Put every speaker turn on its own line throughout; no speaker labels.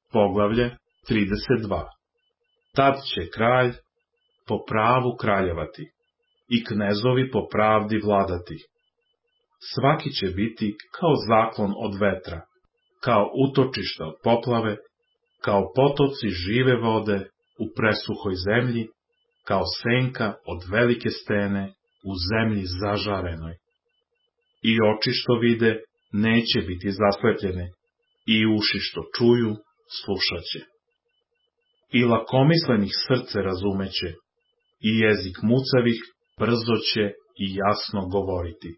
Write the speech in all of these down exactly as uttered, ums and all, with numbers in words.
Poglavlje trideset dva. Tad će kralj po pravu kraljevati i knezovi po pravdi vladati. Svaki će biti kao zaklon od vetra, kao utočište od poplave, kao potoci žive vode u presuhoj zemlji, kao senka od velike stene u zemlji zažarenoj. I oči što vide neće biti zaslepljene, i uši što čuju slušaće. I lakomislenih srce razumeće, i jezik mucavih brzo će i jasno govoriti.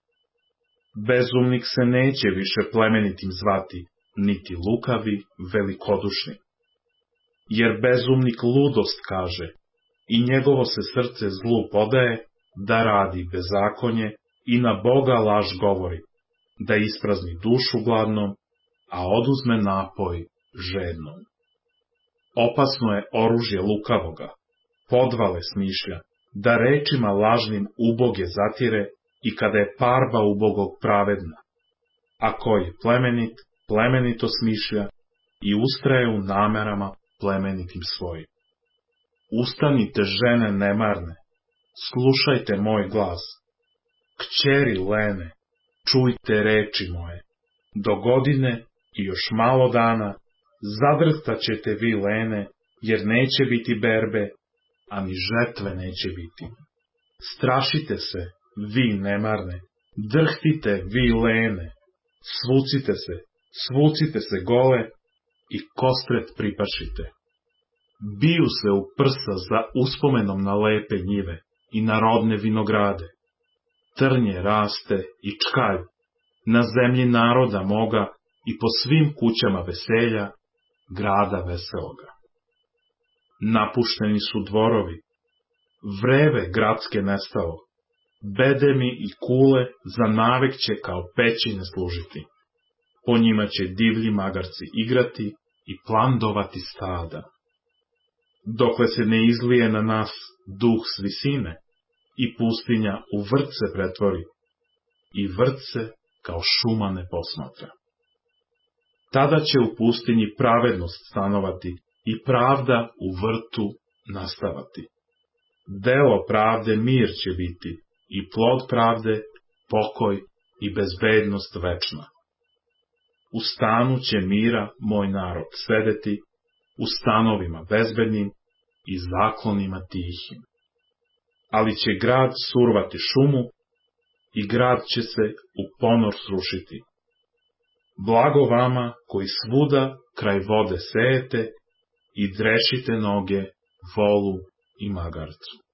Bezumnik se neće više plemenitim zvati, niti lukavi velikodušni. Jer bezumnik ludost kaže, i njegovo se srce zlu podaje, da radi bezakonje i na Boga laž govori, da isprazni dušu gladnom, a oduzme napoj žednom. Opasno je oružje lukavoga, podvale smišlja, da rečima lažnim uboge zatire i kada je parba ubogog pravedna. A ko je plemenit, plemenito smišlja i ustraje u namerama plemenitim svojim. Ustanite, žene nemarne, slušajte moj glas. Kćeri lene, čujte reči moje. Do godine i još malo dana zadrhtat ćete vi lene, jer neće biti berbe, a ni žetve neće biti. Strašite se, vi nemarne, drhtite vi lene, svucite se, svucite se gole i kostret pripašite. Biju se u prsa za uspomenom na lepe njive i na rodne vinograde. Trnje raste i čkalj, na zemlji naroda moga i po svim kućama veselja, grada veseloga. Napušteni su dvorovi, vreve gradske nestalo, bedemi i kule za navek će kao pećine služiti. Po njima će divlji magarci igrati i plandovati stada. Dokle se ne izlije na nas duh s visine i pustinja u vrt se pretvori i vrt se kao šuma ne posmatra. Tada će u pustinji pravednost stanovati i pravda u vrtu nastavati. Delo pravde mir će biti i plod pravde pokoj i bezbednost večna. U stanu će mira moj narod sedeti, u stanovima bezbednim i zaklonima tihim. Ali će grad survati šumu i grad će se u ponor srušiti. Blago vama koji svuda kraj vode sejete i drešite noge volu i magarcu.